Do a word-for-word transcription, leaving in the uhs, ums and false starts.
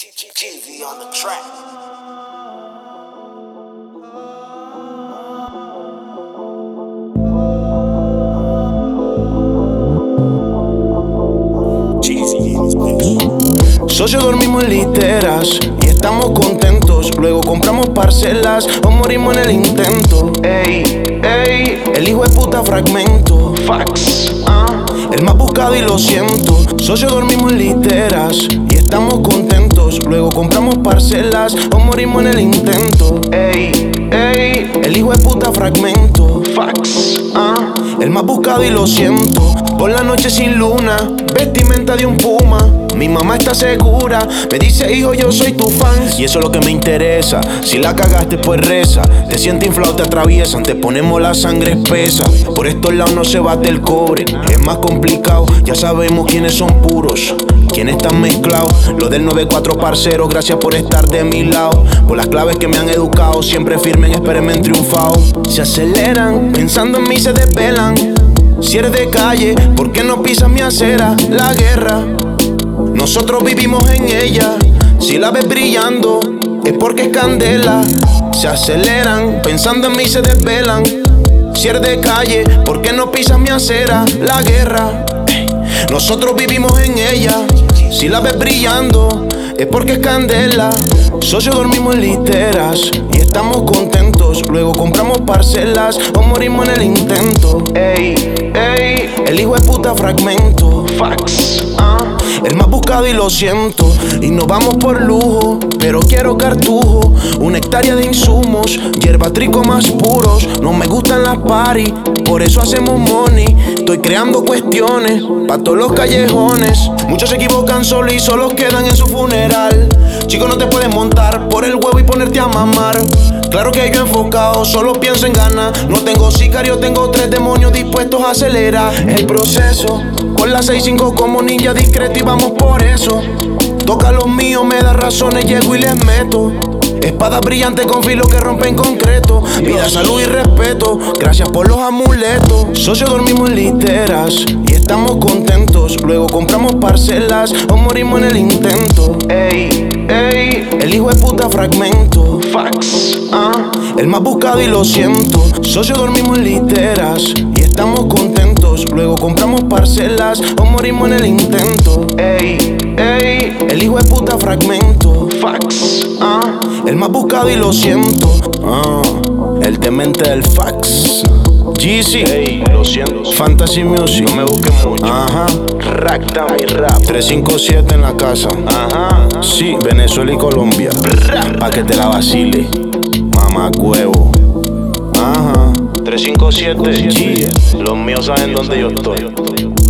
Jeezy on the track. Socio, dormimos en literas y estamos contentos. Luego compramos parcelas o morimos en el intento. Ey, ey, el hijo de puta fragmento. Fax, ah, el más buscado y lo siento. Socio, dormimos en literas y estamos contentos. Luego compramos parcelas o morimos en el intento. Ey, ey, el hijo de puta fragmento. Fax, ah, el más buscado y lo siento. Por la noche sin luna, vestimenta de un puma. Mi mamá está segura, me dice hijo yo soy tu fan. Y eso es lo que me interesa, si la cagaste pues reza. Te sientes inflado, te atraviesan, te ponemos la sangre espesa. Por estos lados no se bate el cobre, es más complicado. Ya sabemos quiénes son puros, quiénes están mezclados. Lo del nueve cuatro parcero, gracias por estar de mi lado. Por las claves que me han educado, siempre firmen, espérenme en triunfado. Se aceleran, pensando en mí se desvelan. Si eres de calle, ¿por qué no pisas mi acera? La guerra, nosotros vivimos en ella. Si la ves brillando, es porque es candela. Se aceleran, pensando en mí se desvelan. Si eres de calle, ¿por qué no pisas mi acera? La guerra, nosotros vivimos en ella. Si la ves brillando, es porque es candela. Socio, dormimos en literas y estamos contentos. Luego compramos parcelas o morimos en el intento. Ey, ey, el hijo de puta fragmento. Fax, ah, el más buscado y lo siento. Y nos vamos por lujo, pero quiero cartujo. Una hectárea de insumos, hierba trico más puros. No me gustan las party, por eso hacemos money. Estoy creando cuestiones pa' todos los callejones. Muchos se equivocan solo y solo quedan en su funeral. Chico, no te puedes montar por el huevo y ponerte a mamar. Claro que yo enfocado, solo pienso en ganar. No tengo sicario, tengo tres demonios dispuestos a acelerar el proceso. Con la seis cinco como ninja discreto y vamos por eso. Toca los míos, me da razones, llego y les meto. Espada brillante con filo que rompen concreto. Vida, salud y respeto, gracias por los amuletos. Socio, dormimos en literas y estamos contentos. Luego compramos parcelas o morimos en el intento. Ey, ey, el hijo de puta fragmento. Fax, ah, el más buscado y lo siento. Socio, dormimos en literas y estamos contentos. Luego compramos parcelas o morimos en el intento. Ey, ey, el hijo de puta fragmento. Fax, ah, el más buscado y lo siento. Ah, el demente del fax. Jeezy, hey, lo siento. Fantasy Music, no me busques mucho. Ajá, Ragtime y rap. tres cinco siete en la casa. Ajá, sí, Venezuela y Colombia. Pa' que te la vacile, mamá huevo. Ajá, tres cinco siete, yeah. Los míos saben dónde yo estoy.